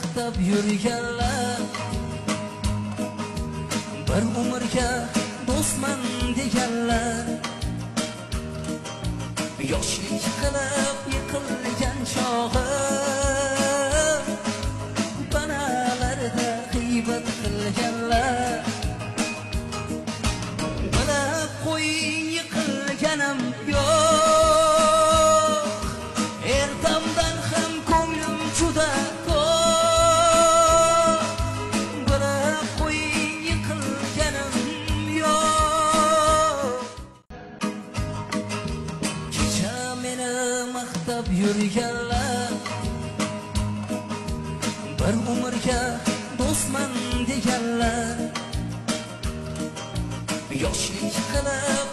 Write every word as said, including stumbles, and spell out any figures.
maqtab yurganlar, bir umrga do'stman deganlar, yoshlik qilib yiqilgan chog'i banalarda g'iybat qilganlar. Bilib qo'ying, yiqilganim yo'q, ertamdan ham ko'nglim juda to'q. Bilib qo'ying, yiqilganim yo'q. Kecha meni maqtab yurganlar, bir umrga do'stman deganlar, yoshlik qilib